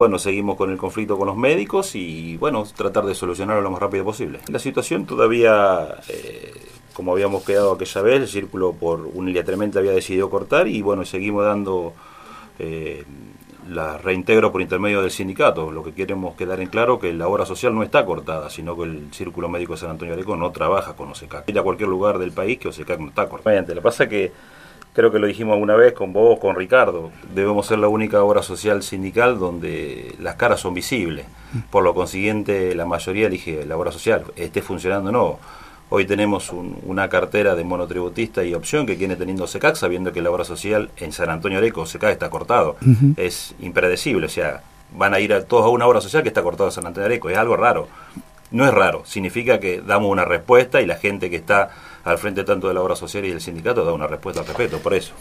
Bueno, seguimos con el conflicto con los médicos y, bueno, tratar de solucionarlo lo más rápido posible. La situación todavía, como habíamos quedado aquella vez, el círculo unilateralmente había decidido cortar y, bueno, seguimos dando la reintegro por intermedio del sindicato. Lo que queremos quedar en claro que la obra social no está cortada, sino que el Círculo Médico de San Antonio de Areco no trabaja con OSECAC. Ir a cualquier lugar del país que OSECAC no está cortada. Lo que pasa es que creo que lo dijimos alguna vez con vos, con Ricardo, debemos ser la única obra social sindical donde las caras son visibles. Por lo consiguiente, la mayoría elige la obra social, esté funcionando o no. Hoy tenemos una cartera de monotributista y opción que viene teniendo OSECAC, sabiendo que la obra social en San Antonio de Areco, OSECAC está cortado. Es impredecible, o sea, van a ir todos a una obra social que está cortada en San Antonio de Areco, es algo raro. No es raro, significa que damos una respuesta y la gente que está al frente tanto de la obra social y del sindicato da una respuesta al respecto, por eso.